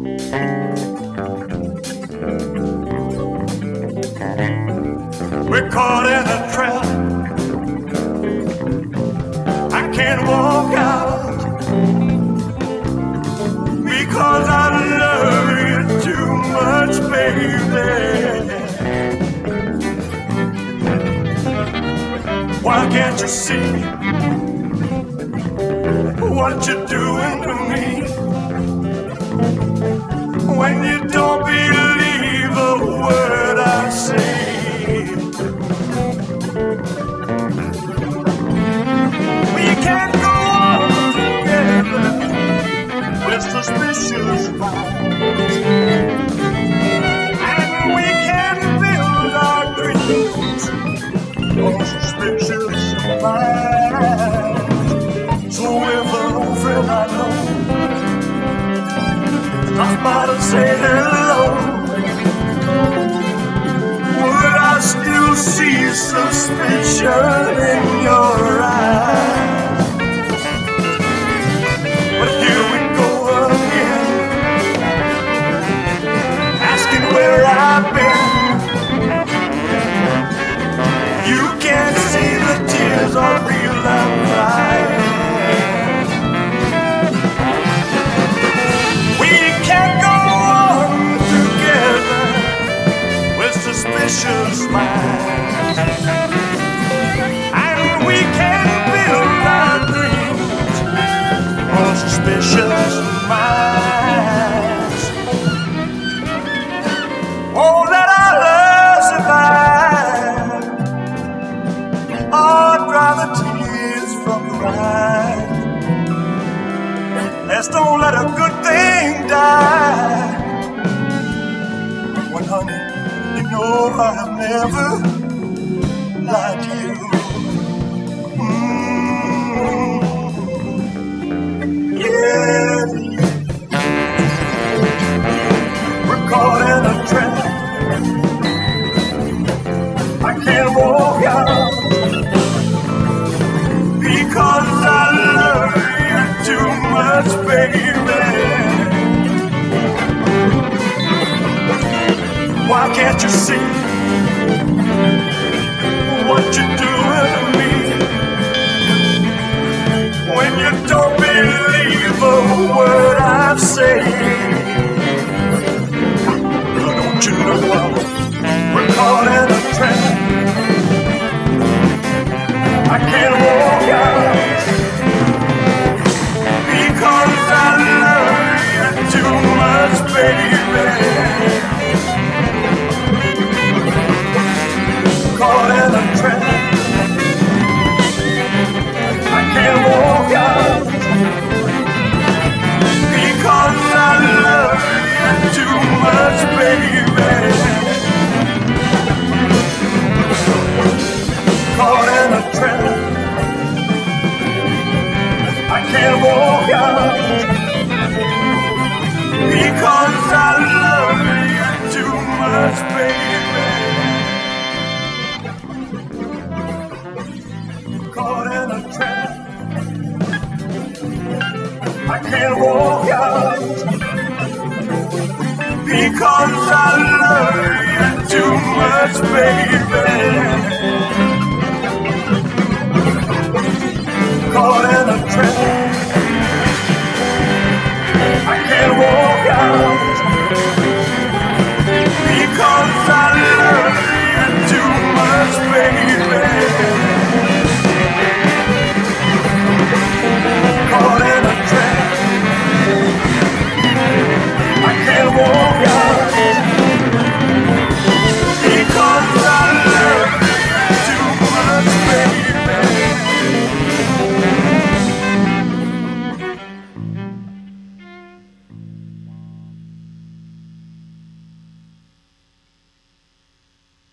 We're caught in a trap. I can't walk out because I love you too much, baby. Why can't you see what you're doing to me? When you don't believe a word I say. We can't go on together with suspicious minds, and we can build our dreams on suspicious minds. So if an old friend I know stops by to say hello, would I still see suspicion in your eyes? But here we go again, asking where I've been. You can't see the tears are real, I'm crying. We can't go on together with suspicious minds, and we can build our dreams on suspicious minds. Oh, let our love survive, or dry the tears from your eyes. Let's don't let a good thing die. When honey, you know I've never lied to you. Yeah, we're caught in a trap. I can't walk out because I love you too much, baby. Why can't you see what you're doing to me? When you don't believe a word I say, don't you know we're caught in a trap? I can't walk out because I love you too much, baby. Caught in a trap. I can't walk out because I love you too much, baby. Caught in a trap. I can't walk out because I love you too much, baby. Caught in a trap. I can't walk out because I love you too much, baby. Caught in a trap.